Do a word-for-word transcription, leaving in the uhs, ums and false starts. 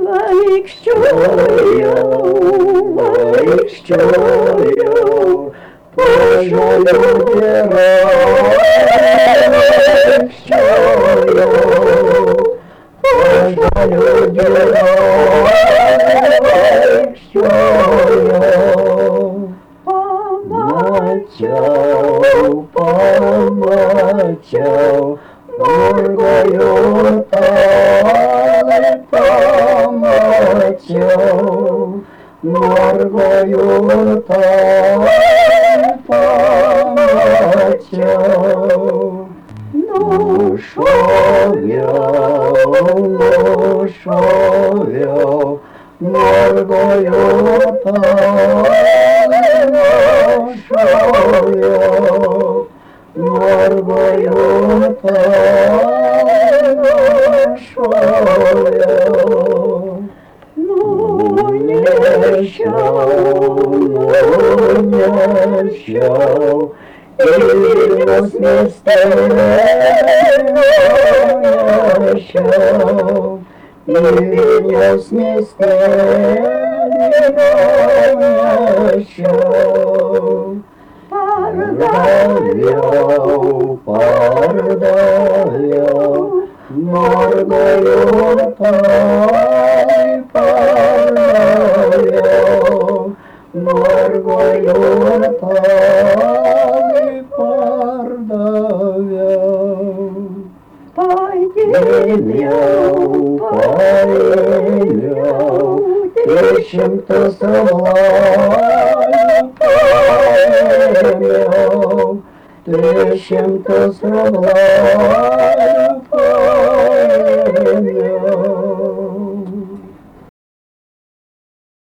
Vaikščiojo, vaikščiojo, po žalių vaikščiojo, po žalių vaikščiojo. Pamačiau, pamačiau, murgojo talai, pamačiau, murgojo talai, pamačiau. Nušoviau, nušoviau, murgojo talai, nušoviau, murgojo talai, nušoviau. Nunešiau, nunešiau, į Vilniaus miestelį nunešiau, į Vilniaus miestelį nunešiau. Pardaviau, pardaviau, murgojo talai, pardaviau, murgojo talai, pardaviau. Paėmiau, paėmiau, tris šimtus rublelių paėmiau, tris šimtus rublelių